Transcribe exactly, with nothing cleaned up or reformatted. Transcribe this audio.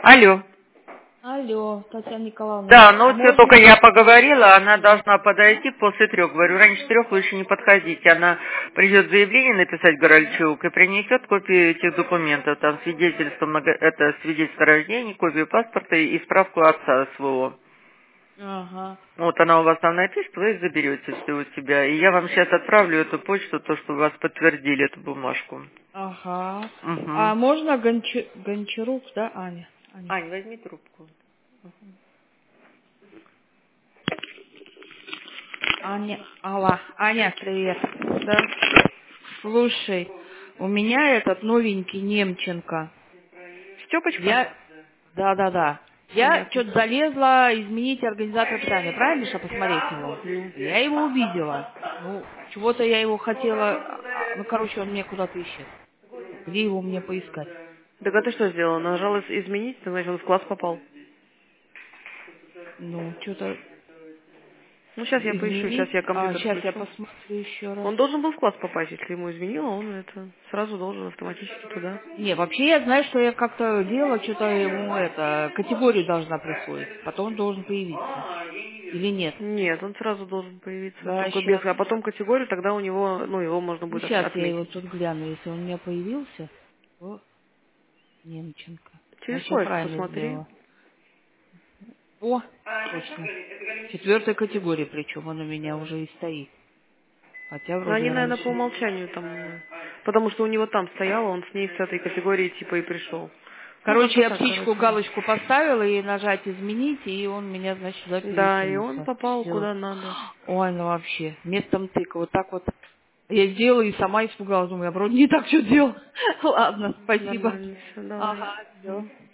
Алло. Алло, Татьяна Николаевна. Да, ну А вот можно... только я поговорила, она должна подойти после трех. Говорю, раньше трех лучше не подходите. Она придет заявление написать Горольчук и принесет копию этих документов. Там свидетельство, много... это свидетельство о рождении, копию паспорта и справку отца своего. Ага. Вот она у вас там напишет, вы их заберете все у себя. И я вам сейчас отправлю эту почту, то, что вас подтвердили, эту бумажку. Ага. Угу. А можно Гонча... Гончарук, да, Аня? Аня. Ань, возьми трубку. Аня. Алла. Аня, привет. Да. Слушай, у меня этот новенький Немченко. Степочка? Я... Да-да-да. Я Понятно. что-то залезла изменить организатор питания, правильно, чтобы посмотреть его? Ну. Я его увидела. Ну, чего-то я его хотела... а, Ну, короче, он мне куда-то ищет. Где его мне поискать? Так а ты что сделала? Нажала из- изменить, ты, значит, он в класс попал. Ну, что-то... Ну, сейчас я поищу, сейчас Изменить. я А, компьютер сейчас я включу. посмотрю еще раз. Он должен был в класс попасть, если ему изменила, он это сразу должен автоматически туда. Не, вообще я знаю, что я как-то делала, что-то ему это, категорию должна присвоить. Потом он должен появиться. Или нет? Нет, он сразу должен появиться, Да, только без, сейчас. а потом категорию, тогда у него, ну, его можно Ну, будет от- сейчас я его отметить. тут гляну. Если он у меня появился, то Немченко. Через Значит, я поиск правильно посмотри. сделала. О, точно. Четвертая категория, причем он у меня уже и стоит. Хотя Но они, вроде наверное, по раньше. умолчанию там, э, потому что у него там стояло, он с ней с этой категории типа и пришел. Ну, Короче, как-то я так, птичку короче. галочку поставила и нажать изменить, и он меня, значит, сюда Да, и он перекинулся. попал Все. куда надо. Ой, ну вообще, местом тыка, вот так вот. Я сделала и сама испугалась, думаю, я вроде не так все делала. Ладно, спасибо. Нормально все, давай. Ага, все. Мгм.